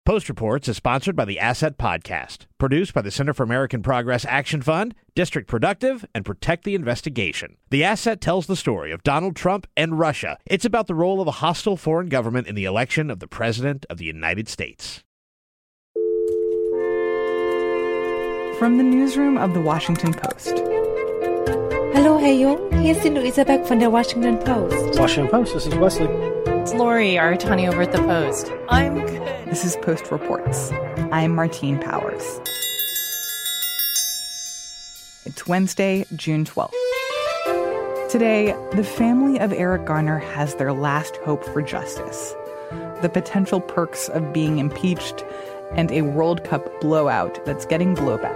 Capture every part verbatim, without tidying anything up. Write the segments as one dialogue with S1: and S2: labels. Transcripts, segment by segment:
S1: Post Reports is sponsored by the Asset Podcast, produced by the Center for American Progress Action Fund, District Productive, and Protect the Investigation. The Asset tells the story of Donald Trump and Russia. It's about the role of a hostile foreign government in the election of the President of the United States.
S2: From the newsroom of The Washington Post.
S3: Hallo, Herr Jung. Hier ist die Luisa Beck von der Washington Post.
S4: Washington Post, this is Wesley.
S5: It's Lori Aratani over at the Post. I'm good.
S2: This is Post Reports. I'm Martine Powers. It's Wednesday, June twelfth. Today, the family of Eric Garner has their last hope for justice. The potential perks of being impeached and a World Cup blowout that's getting blowback.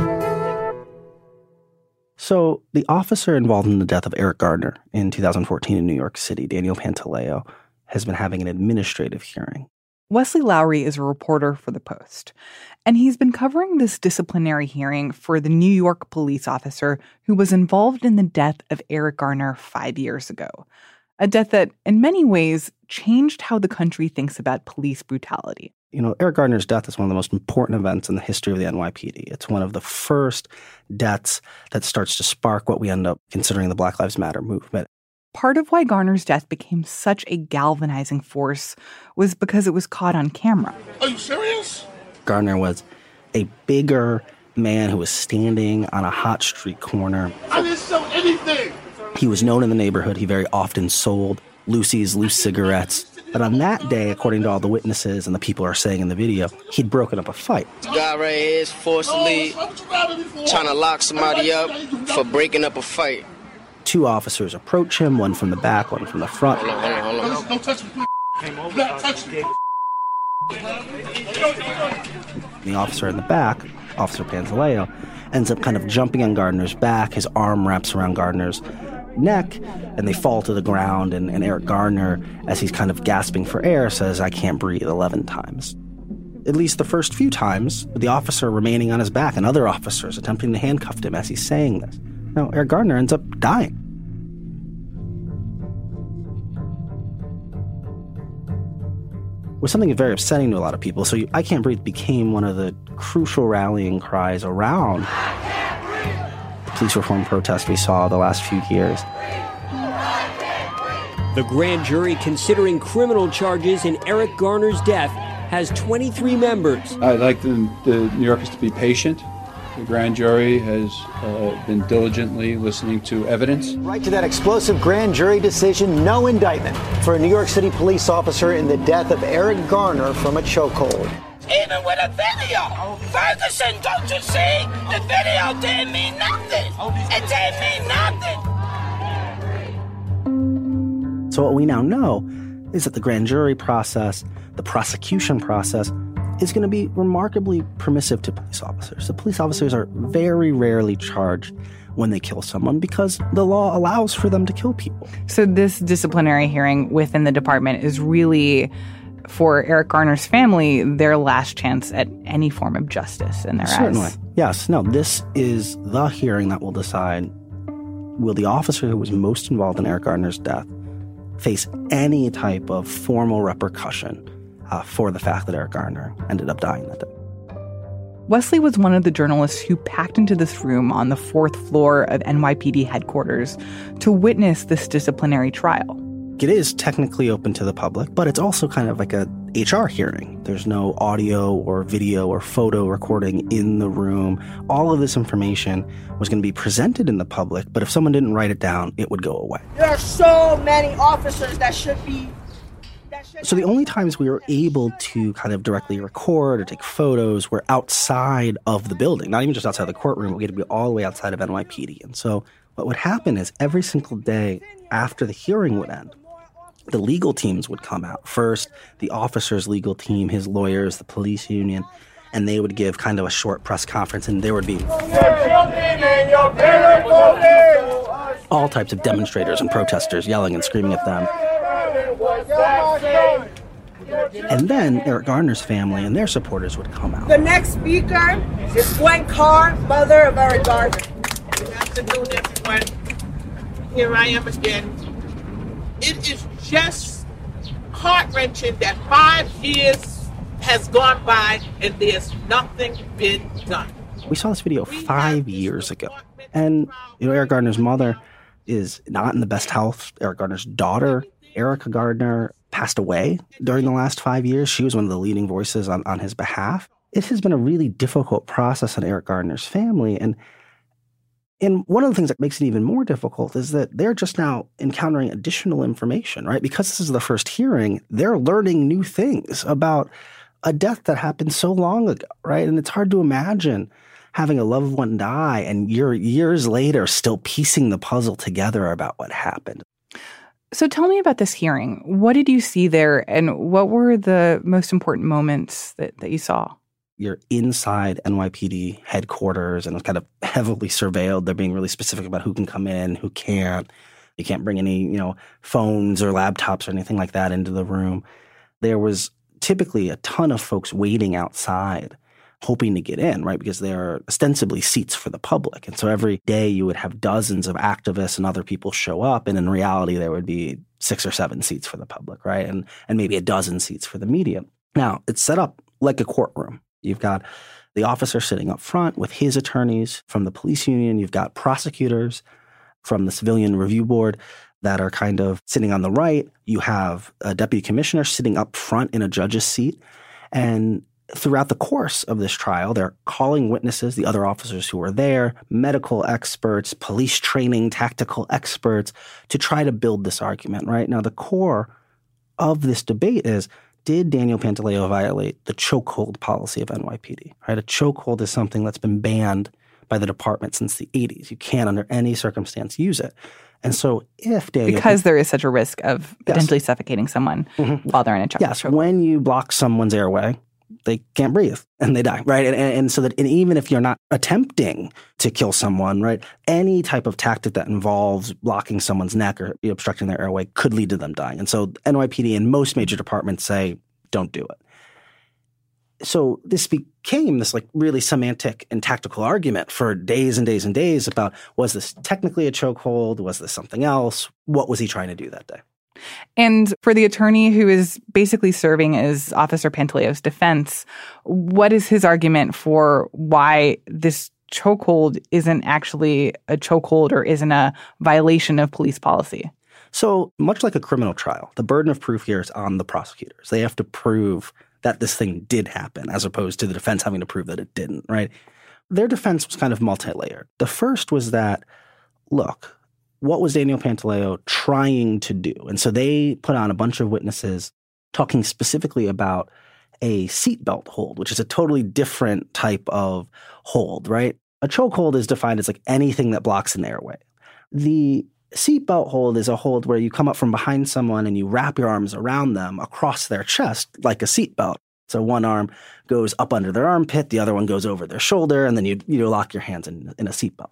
S4: So the officer involved in the death of Eric Garner in two thousand fourteen in New York City, Daniel Pantaleo, has been having an administrative hearing.
S2: Wesley Lowery is a reporter for The Post, and he's been covering this disciplinary hearing for the New York police officer who was involved in the death of Eric Garner five years ago. A death that, in many ways, changed how the country thinks about police brutality.
S4: You know, Eric Garner's death is one of the most important events in the history of the N Y P D. It's one of the first deaths that starts to spark what we end up considering the Black Lives Matter movement.
S2: Part of why Garner's death became such a galvanizing force was because it was caught on camera.
S6: Are you serious?
S4: Garner was a bigger man who was standing on a hot street corner.
S6: I didn't sell anything.
S4: He was known in the neighborhood. He very often sold Lucy's loose cigarettes. But on that day, according to all the witnesses and the people are saying in the video, he'd broken up a fight.
S7: The guy right here is forcibly trying to lock somebody up for breaking up a fight.
S4: Two officers approach him, one from the back, one from the front.
S7: Hold on, hold on, hold on.
S6: Don't touch me. Don't touch me.
S4: The officer in the back, Officer Pantaleo, ends up kind of jumping on Garner's back. His arm wraps around Garner's neck, and they fall to the ground. And, and Eric Garner, as he's kind of gasping for air, says, "I can't breathe," eleven times. At least the first few times, with the officer remaining on his back and other officers attempting to handcuff him as he's saying this. Now, Eric Garner ends up dying. It was something very upsetting to a lot of people. So "I Can't Breathe" became one of the crucial rallying cries around the police reform protests we saw the last few years.
S8: The grand jury considering criminal charges in Eric Garner's death has twenty-three members.
S9: I'd like the, the New Yorkers to be patient. The grand jury has uh, been diligently listening to evidence.
S10: Right to that explosive grand jury decision, no indictment for a New York City police officer in the death of Eric Garner from a chokehold.
S11: Even with a video, Ferguson, don't you see? The video didn't mean nothing. It didn't mean nothing.
S4: So what we now know is that the grand jury process, the prosecution process, is going to be remarkably permissive to police officers. The police officers are very rarely charged when they kill someone because the law allows for them to kill people.
S2: So this disciplinary hearing within the department is really, for Eric Garner's family, their last chance at any form of justice in their
S4: Certainly.
S2: eyes.
S4: Yes. No, this is the hearing that will decide, will the officer who was most involved in Eric Garner's death face any type of formal repercussion Uh, for the fact that Eric Garner ended up dying that day.
S2: Wesley was one of the journalists who packed into this room on the fourth floor of N Y P D headquarters to witness this disciplinary trial.
S4: It is technically open to the public, but it's also kind of like a H R hearing. There's no audio or video or photo recording in the room. All of this information was going to be presented in the public, but if someone didn't write it down, it would go away.
S12: There are so many officers that should be
S4: So the only times we were able to kind of directly record or take photos were outside of the building, not even just outside the courtroom, but we had to be all the way outside of N Y P D. And so what would happen is every single day after the hearing would end, the legal teams would come out. First, the officer's legal team, his lawyers, the police union, and they would give kind of a short press conference, and there would be all types of demonstrators and protesters yelling and screaming at them. And then Eric Garner's family and their supporters would come out.
S12: The next speaker is Gwen Carr, mother of Eric Garner. Good afternoon, everyone. Here I am again. It is just heart-wrenching that five years has gone by and there's nothing been done.
S4: We saw this video five years ago. And, you know, Eric Garner's mother is not in the best health. Eric Garner's daughter, Erica Gardner, passed away during the last five years. She was one of the leading voices on, on his behalf. It has been a really difficult process on Eric Garner's family. And, and one of the things that makes it even more difficult is that they're just now encountering additional information, right? Because this is the first hearing, they're learning new things about a death that happened so long ago, right? And it's hard to imagine having a loved one die and you're years later still piecing the puzzle together about what happened.
S2: So tell me about this hearing. What did you see there, and what were the most important moments that, that you saw?
S4: You're inside N Y P D headquarters, and it's kind of heavily surveilled. They're being really specific about who can come in, who can't. You can't bring any, you know, phones or laptops or anything like that into the room. There was typically a ton of folks waiting outside hoping to get in, right? Because there are ostensibly seats for the public. And so every day you would have dozens of activists and other people show up. And in reality, there would be six or seven seats for the public, right? And, and maybe a dozen seats for the media. Now, it's set up like a courtroom. You've got the officer sitting up front with his attorneys from the police union. You've got prosecutors from the Civilian Review Board that are kind of sitting on the right. You have a deputy commissioner sitting up front in a judge's seat. And throughout the course of this trial, they're calling witnesses, the other officers who were there, medical experts, police training, tactical experts, to try to build this argument, right? Now, the core of this debate is, did Daniel Pantaleo violate the chokehold policy of N Y P D, right? A chokehold is something that's been banned by the department since the eighties. You can't, under any circumstance, use it. And so if Daniel...
S2: Because there is such a risk of potentially yes. suffocating someone mm-hmm. while they're in a chokehold.
S4: Yes, when you block someone's airway, they can't breathe and they die, right? And, and, and so that and even if you're not attempting to kill someone, right, any type of tactic that involves blocking someone's neck or obstructing their airway could lead to them dying. And so N Y P D and most major departments say, don't do it. So this became this like really semantic and tactical argument for days and days and days about, was this technically a chokehold? Was this something else? What was he trying to do that day?
S2: And for the attorney who is basically serving as Officer Pantaleo's defense, what is his argument for why this chokehold isn't actually a chokehold or isn't a violation of police policy?
S4: So much like a criminal trial, the burden of proof here is on the prosecutors. They have to prove that this thing did happen as opposed to the defense having to prove that it didn't, right? Their defense was kind of multi-layered. The first was that, look, what was Daniel Pantaleo trying to do? And so they put on a bunch of witnesses talking specifically about a seatbelt hold, which is a totally different type of hold, right? A chokehold is defined as like anything that blocks an airway. The seatbelt hold is a hold where you come up from behind someone and you wrap your arms around them across their chest like a seatbelt. So one arm goes up under their armpit, the other one goes over their shoulder, and then you you lock your hands in, in a seatbelt.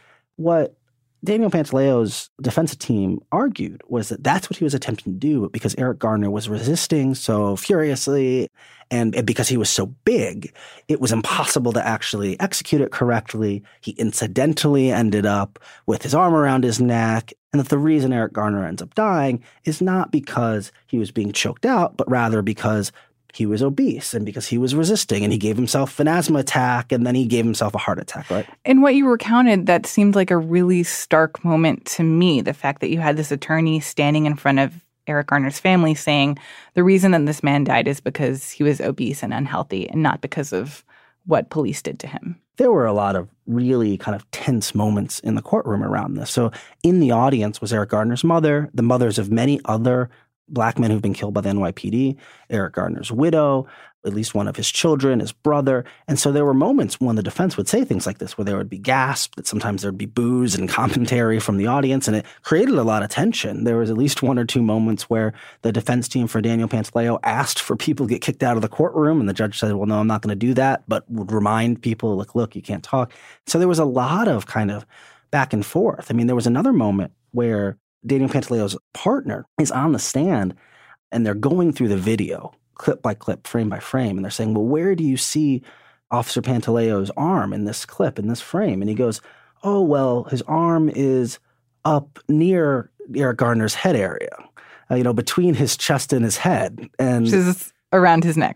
S4: What Daniel Pantaleo's defense team argued was that that's what he was attempting to do, but because Eric Garner was resisting so furiously and, and because he was so big, it was impossible to actually execute it correctly. He incidentally ended up with his arm around his neck, and that the reason Eric Garner ends up dying is not because he was being choked out, but rather because he was obese and because he was resisting and he gave himself an asthma attack and then he gave himself a heart attack, right?
S2: And what you recounted, that seemed like a really stark moment to me, the fact that you had this attorney standing in front of Eric Garner's family saying the reason that this man died is because he was obese and unhealthy and not because of what police did to him.
S4: There were a lot of really kind of tense moments in the courtroom around this. So in the audience was Eric Garner's mother, the mothers of many other Black men who've been killed by the N Y P D, Eric Garner's widow, at least one of his children, his brother. And so there were moments when the defense would say things like this, where there would be gasps, that sometimes there'd be boos and commentary from the audience, and it created a lot of tension. There was at least one or two moments where the defense team for Daniel Pantaleo asked for people to get kicked out of the courtroom, and the judge said, well, no, I'm not going to do that, but would remind people, like, look, you can't talk. So there was a lot of kind of back and forth. I mean, there was another moment where Daniel Pantaleo's partner is on the stand and they're going through the video clip by clip, frame by frame. And they're saying, well, where do you see Officer Pantaleo's arm in this clip, in this frame? And he goes, oh, well, his arm is up near Eric Garner's head area, uh, you know, between his chest and his head. And
S2: which is around his neck.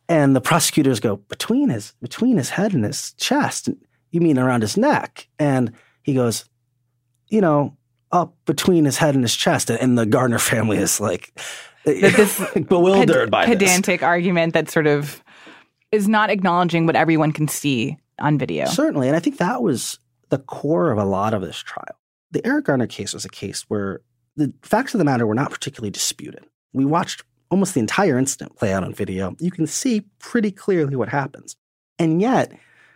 S4: And the prosecutors go, between his between his head and his chest? You mean around his neck? And he goes, you know, up between his head and his chest. And the Garner family is like
S2: this
S4: bewildered
S2: ped-
S4: by
S2: pedantic
S4: this.
S2: pedantic argument that sort of is not acknowledging what everyone can see on video.
S4: Certainly. And I think that was the core of a lot of this trial. The Eric Garner case was a case where the facts of the matter were not particularly disputed. We watched almost the entire incident play out on video. You can see pretty clearly what happens. And yet,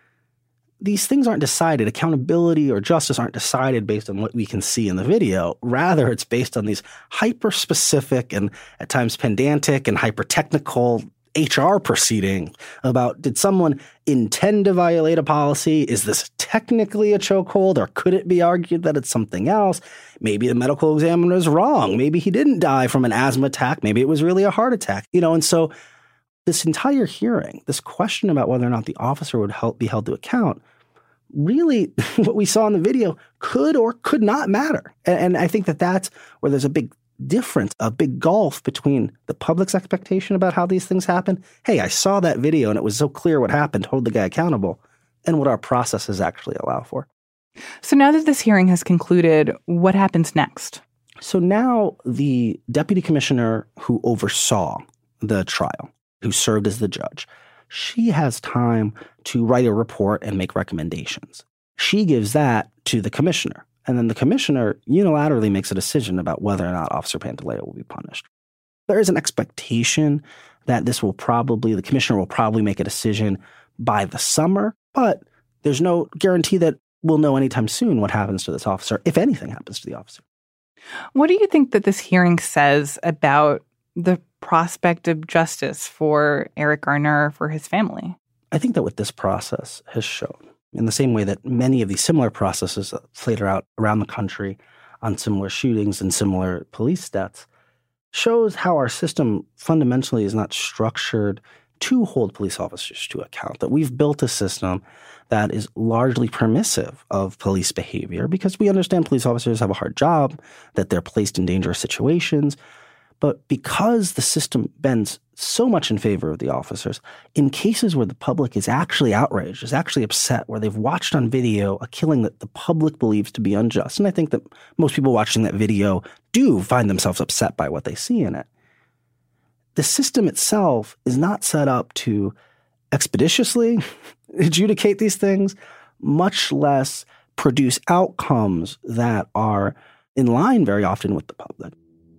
S4: these things aren't decided. Accountability or justice aren't decided based on what we can see in the video. Rather, it's based on these hyper-specific and at times pedantic and hyper-technical H R proceeding about, did someone intend to violate a policy? Is this technically a chokehold, or could it be argued that it's something else? Maybe the medical examiner is wrong. Maybe he didn't die from an asthma attack. Maybe it was really a heart attack. You know, and so this entire hearing, this question about whether or not the officer would help be held to account, really what we saw in the video could or could not matter. And, and I think that that's where there's a big difference, a big gulf between the public's expectation about how these things happen. Hey, I saw that video and it was so clear what happened, hold the guy accountable, and what our processes actually allow for.
S2: So now that this hearing has concluded, what happens next?
S4: So now the deputy commissioner who oversaw the trial, who served as the judge, she has time to write a report and make recommendations. She gives that to the commissioner. And then the commissioner unilaterally makes a decision about whether or not Officer Pantaleo will be punished. There is an expectation that this will probably, the commissioner will probably make a decision by the summer, but there's no guarantee that we'll know anytime soon what happens to this officer, if anything happens to the officer.
S2: What do you think that this hearing says about the prospect of justice for Eric Garner, for his family?
S4: I think that what this process has shown, in the same way that many of these similar processes played out around the country on similar shootings and similar police deaths, shows how our system fundamentally is not structured to hold police officers to account, that we've built a system that is largely permissive of police behavior because we understand police officers have a hard job, that they're placed in dangerous situations. But because the system bends so much in favor of the officers, in cases where the public is actually outraged, is actually upset, where they've watched on video a killing that the public believes to be unjust, and I think that most people watching that video do find themselves upset by what they see in it, the system itself is not set up to expeditiously adjudicate these things, much less produce outcomes that are in line very often with the public.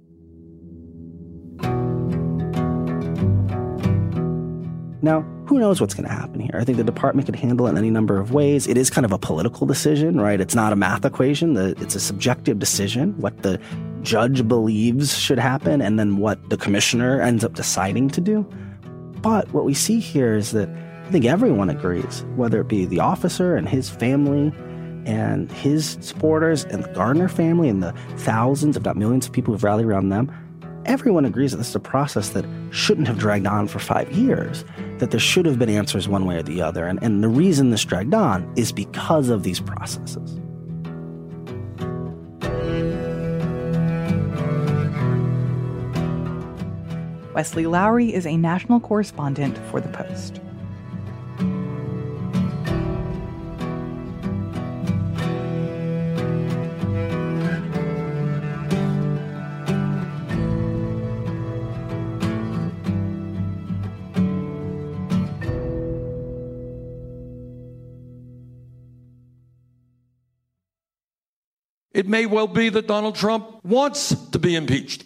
S4: Now, who knows what's going to happen here? I think the department could handle it in any number of ways. It is kind of a political decision, right? It's not a math equation. It's a subjective decision, what the judge believes should happen and then what the commissioner ends up deciding to do. But what we see here is that I think everyone agrees, whether it be the officer and his family and his supporters and the Garner family and the thousands, if not millions of people who've rallied around them, everyone agrees that this is a process that shouldn't have dragged on for five years, that there should have been answers one way or the other. And, and the reason this dragged on is because of these processes.
S2: Wesley Lowery is a national correspondent for The Post.
S13: It may well be that Donald Trump wants to be impeached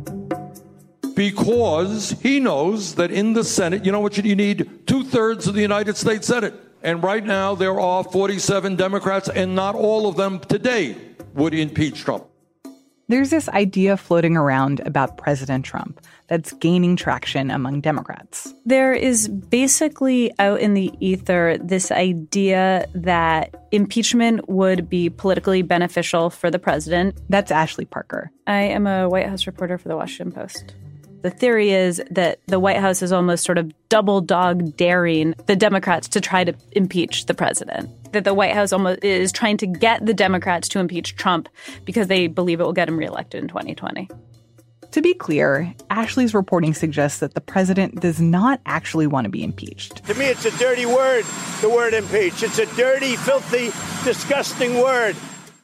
S13: because he knows that in the Senate, you know what you need? Two-thirds of the United States Senate. And right now there are forty-seven Democrats, and not all of them today would impeach Trump.
S2: There's this idea floating around about President Trump that's gaining traction among Democrats.
S14: There is basically out in the ether this idea that impeachment would be politically beneficial for the president.
S2: That's Ashley Parker.
S14: I am a White House reporter for The Washington Post. The theory is that the White House is almost sort of double dog daring the Democrats to try to impeach the president. That the White House almost is trying to get the Democrats to impeach Trump because they believe it will get him reelected in twenty twenty.
S2: To be clear, Ashley's reporting suggests that the president does not actually want to be impeached.
S15: To me, it's a dirty word, the word impeach. It's a dirty, filthy, disgusting word.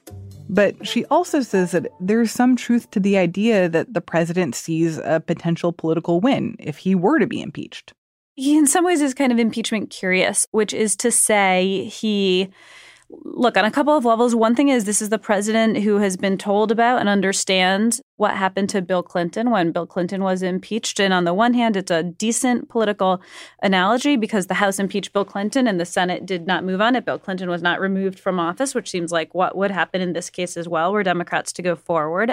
S2: But she also says that there's some truth to the idea that the president sees a potential political win if he were to be impeached.
S14: He, in some ways, is kind of impeachment curious, which is to say he... Look, on a couple of levels, one thing is this is the president who has been told about and understands what happened to Bill Clinton when Bill Clinton was impeached. And on the one hand, it's a decent political analogy because the House impeached Bill Clinton and the Senate did not move on it. Bill Clinton was not removed from office, which seems like what would happen in this case as well, were Democrats to go forward.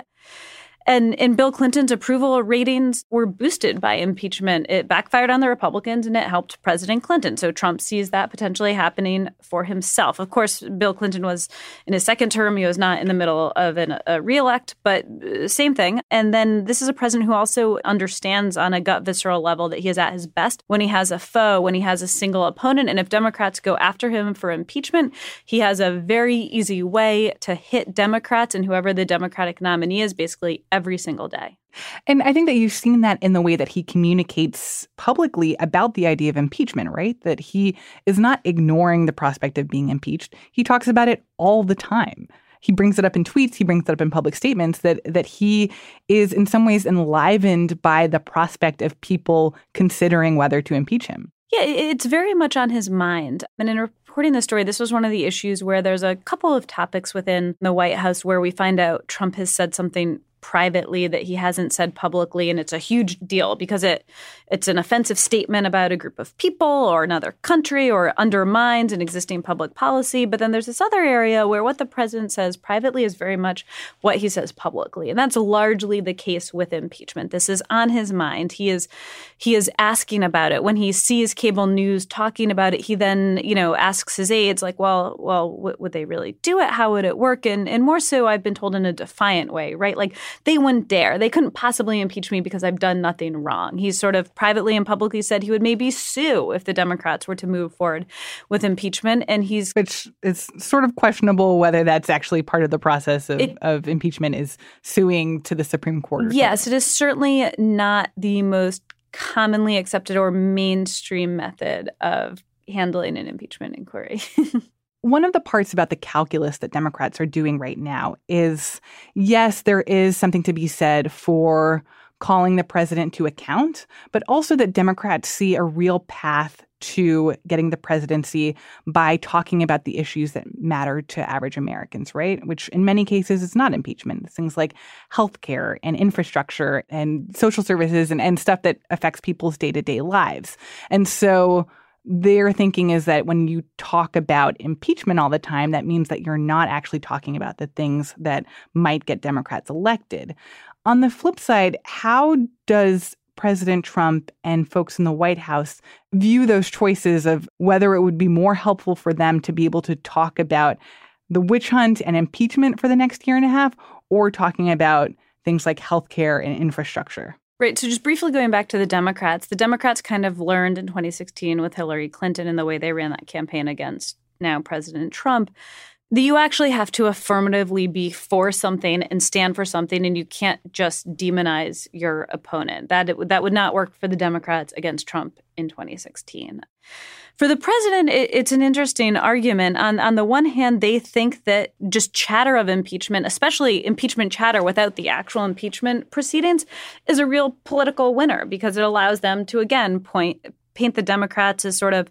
S14: And, and Bill Clinton's approval ratings were boosted by impeachment. It backfired on the Republicans and it helped President Clinton. So Trump sees that potentially happening for himself. Of course, Bill Clinton was in his second term. He was not in the middle of an, a reelect, but same thing. And then this is a president who also understands on a gut visceral level that he is at his best when he has a foe, when he has a single opponent. And if Democrats go after him for impeachment, he has a very easy way to hit Democrats and whoever the Democratic nominee is, basically every single day.
S2: And I think that you've seen that in the way that he communicates publicly about the idea of impeachment, right? That he is not ignoring the prospect of being impeached. He talks about it all the time. He brings it up in tweets. He brings it up in public statements that that he is in some ways enlivened by the prospect of people considering whether to impeach him.
S14: Yeah, it's very much on his mind. And in reporting the story, this was one of the issues where there's a couple of topics within the White House where we find out Trump has said something privately that he hasn't said publicly, and it's a huge deal because it it's an offensive statement about a group of people or another country or undermines an existing public policy. But then there's this other area where what the president says privately is very much what he says publicly, and that's largely the case with impeachment. This is on his mind. He is he is asking about it. When he sees cable news talking about it, he then, you know, asks his aides like, well, well, w- would they really do it? How would it work? And and more so, I've been told in a defiant way, right? Like, they wouldn't dare. They couldn't possibly impeach me because I've done nothing wrong. He's sort of privately and publicly said he would maybe sue if the Democrats were to move forward with impeachment. And he's...
S2: Which is sort of questionable whether that's actually part of the process of, it, of impeachment is suing to the Supreme Court.
S14: Yes,
S2: something.
S14: It is certainly not the most commonly accepted or mainstream method of handling an impeachment inquiry.
S2: One of the parts about the calculus that Democrats are doing right now is, yes, there is something to be said for calling the president to account, but also that Democrats see a real path to getting the presidency by talking about the issues that matter to average Americans, right? Which in many cases is not impeachment. It's things like healthcare and infrastructure and social services and, and stuff that affects people's day-to-day lives. And so their thinking is that when you talk about impeachment all the time, that means that you're not actually talking about the things that might get Democrats elected. On the flip side, how does President Trump and folks in the White House view those choices of whether it would be more helpful for them to be able to talk about the witch hunt and impeachment for the next year and a half, or talking about things like healthcare and infrastructure?
S14: Right. So just briefly going back to the Democrats, the Democrats kind of learned in twenty sixteen with Hillary Clinton and the way they ran that campaign against now President Trump that you actually have to affirmatively be for something and stand for something, and you can't just demonize your opponent. That it, that would not work for the Democrats against Trump in twenty sixteen. For the president, it, it's an interesting argument. On, on the one hand, they think that just chatter of impeachment, especially impeachment chatter without the actual impeachment proceedings, is a real political winner because it allows them to, again, point paint the Democrats as sort of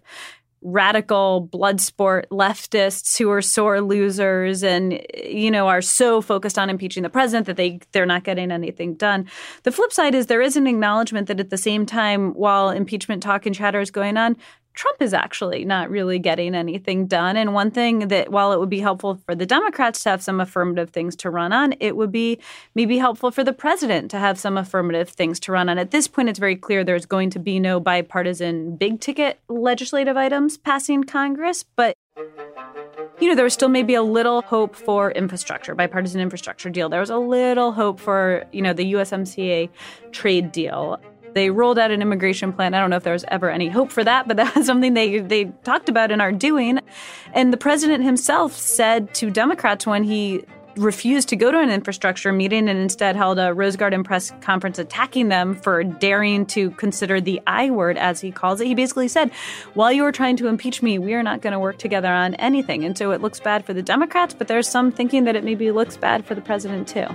S14: radical blood sport leftists who are sore losers and, you know, are so focused on impeaching the president that they, they're not getting anything done. The flip side is there is an acknowledgement that at the same time, while impeachment talk and chatter is going on, Trump is actually not really getting anything done. And one thing that, while it would be helpful for the Democrats to have some affirmative things to run on, it would be maybe helpful for the president to have some affirmative things to run on. At this point, it's very clear there's going to be no bipartisan big ticket legislative items passing Congress. But, you know, there was still maybe a little hope for infrastructure, bipartisan infrastructure deal. There was a little hope for, you know, the U S M C A trade deal. They rolled out an immigration plan. I don't know if there was ever any hope for that, but that was something they they talked about and are doing. And the president himself said to Democrats when he refused to go to an infrastructure meeting and instead held a Rose Garden press conference attacking them for daring to consider the I word, as he calls it. He basically said, while you are trying to impeach me, we are not going to work together on anything. And so it looks bad for the Democrats, but there's some thinking that it maybe looks bad for the president, too.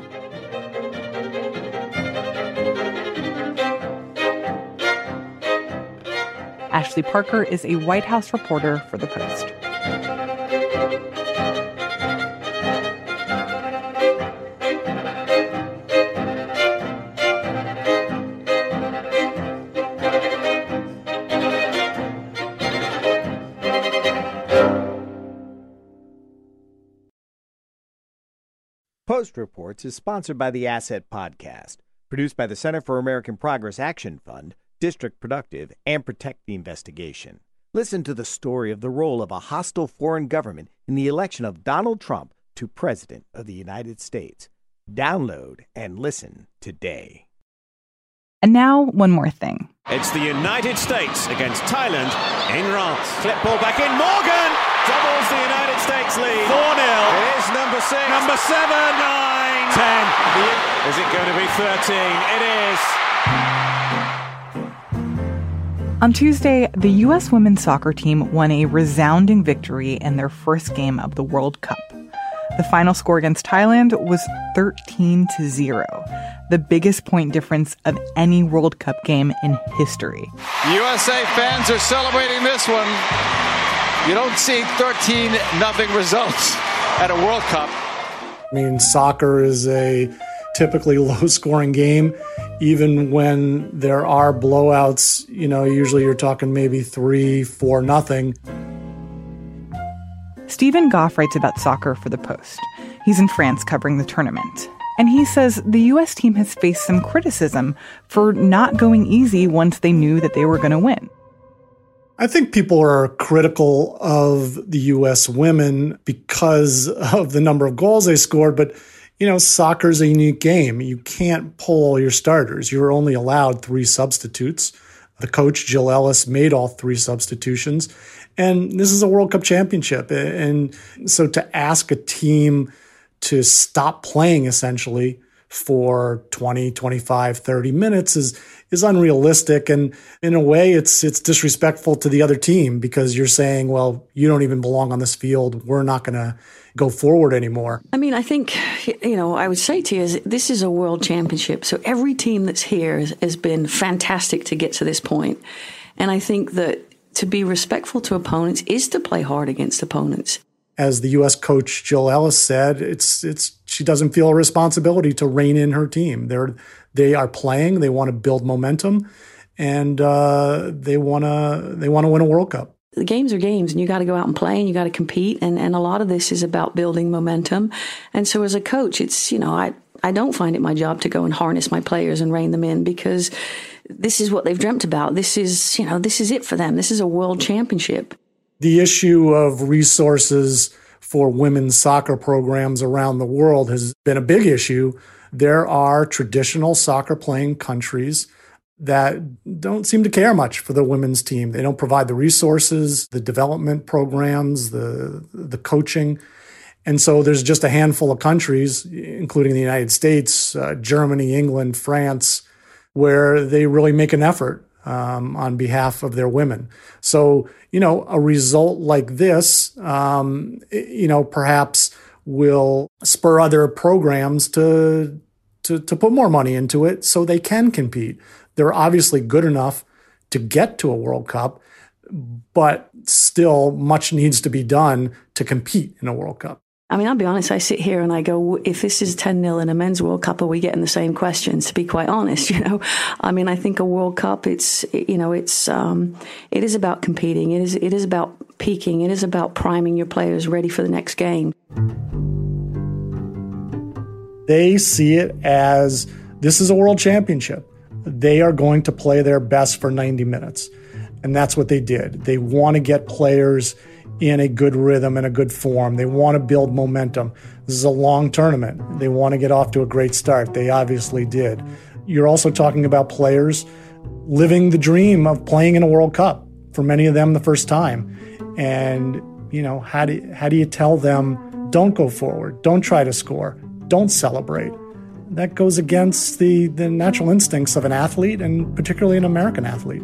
S2: Ashley Parker is a White House reporter for The Post.
S16: Post Reports is sponsored by the Asset Podcast, produced by the Center for American Progress Action Fund, District Productive, and Protect the Investigation. Listen to the story of the role of a hostile foreign government in the election of Donald Trump to President of the United States. Download and listen today.
S2: And now, one more thing.
S17: It's the United States against Thailand in Reims. Flip ball back in. Morgan doubles the United States lead. four nil. It is number six. Number seven. nine. ten. Is it going to be thirteen? It is.
S2: On Tuesday, the U S women's soccer team won a resounding victory in their first game of the World Cup. The final score against Thailand was thirteen to zero, the biggest point difference of any World Cup game in history.
S18: U S A fans are celebrating this one. You don't see thirteen nothing results at a World Cup.
S19: I mean, soccer is a typically low-scoring game. Even when there are blowouts, you know, usually you're talking maybe three, four, nothing.
S2: Stephen Goff writes about soccer for The Post. He's in France covering the tournament. And he says the U S team has faced some criticism for not going easy once they knew that they were going to win.
S19: I think people are critical of the U S women because of the number of goals they scored, but you know, soccer's a unique game. You can't pull all your starters. You're only allowed three substitutes. The coach, Jill Ellis, made all three substitutions. And this is a World Cup championship. And so to ask a team to stop playing essentially for twenty, twenty-five, thirty minutes is is unrealistic. And in a way, it's it's disrespectful to the other team because you're saying, well, you don't even belong on this field. We're not going to go forward anymore.
S20: I mean, I think, you know, I would say to you, is this is a world championship. So every team that's here has, has been fantastic to get to this point. And I think that to be respectful to opponents is to play hard against opponents.
S19: As the U S coach Jill Ellis said, it's it's she doesn't feel a responsibility to rein in her team. They're they are playing. They want to build momentum, and uh, they want to they want to win a World Cup.
S20: The games are games, and you got to go out and play, and you got to compete. And, and a lot of this is about building momentum. And so, as a coach, it's you know I I don't find it my job to go and harness my players and rein them in because this is what they've dreamt about. This is you know this is it for them. This is a world championship.
S19: The issue of resources for women's soccer programs around the world has been a big issue. There are traditional soccer playing countries that don't seem to care much for the women's team. They don't provide the resources, the development programs, the the coaching. And so there's just a handful of countries, including the United States, uh, Germany, England, France, where they really make an effort um, on behalf of their women. So, you know, a result like this, um, you know, perhaps will spur other programs to, to, to put more money into it so they can compete. They're obviously good enough to get to a World Cup, but still much needs to be done to compete in a World Cup.
S20: I mean, I'll be honest, I sit here and I go, if this is ten nil in a men's World Cup, are we getting the same questions, to be quite honest, you know? I mean, I think a World Cup, it's, you know, it's, um, it is about competing. It is, it is about peaking. It is about priming your players ready for the next game.
S19: They see it as this is a world championship. They are going to play their best for ninety minutes. And that's what they did. They want to get players in a good rhythm and a good form. They want to build momentum. This is a long tournament. They want to get off to a great start. They obviously did. You're also talking about players living the dream of playing in a World Cup, for many of them the first time. And, you know, how do, how do you tell them don't go forward, don't try to score, don't celebrate. That goes against the, the natural instincts of an athlete, and particularly an American athlete.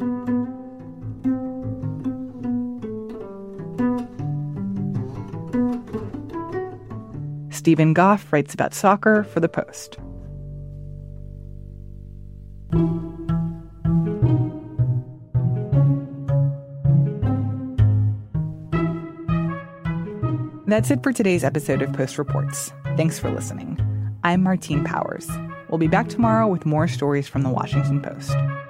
S2: Stephen Goff writes about soccer for The Post. That's it for today's episode of Post Reports. Thanks for listening. I'm Martine Powers. We'll be back tomorrow with more stories from the Washington Post.